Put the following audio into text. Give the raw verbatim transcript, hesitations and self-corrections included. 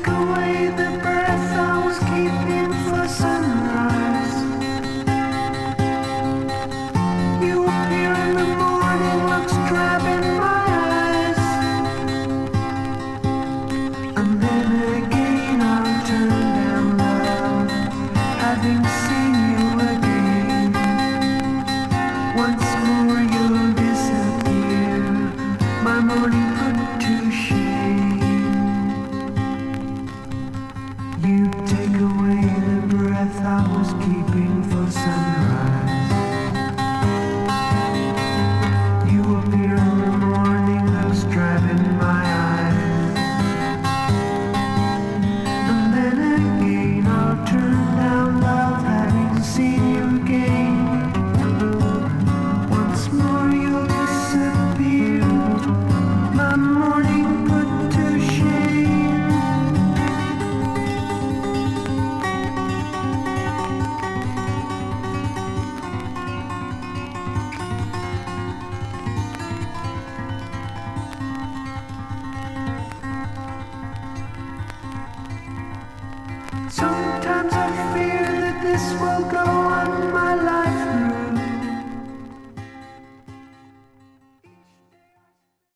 take away the breath I was keeping for sunrise. You appear in the morning, looks drab in my eyes. And then again I'll turn down love, having seen you again. Once more you'll disappear, my morning put to shame. You take away the breath I was keeping for sunrise. You appear in the morning, those driving my eyes. And then again I'll turn down love, having seen you again. Once more you'll disappear, my morning put to shame. Some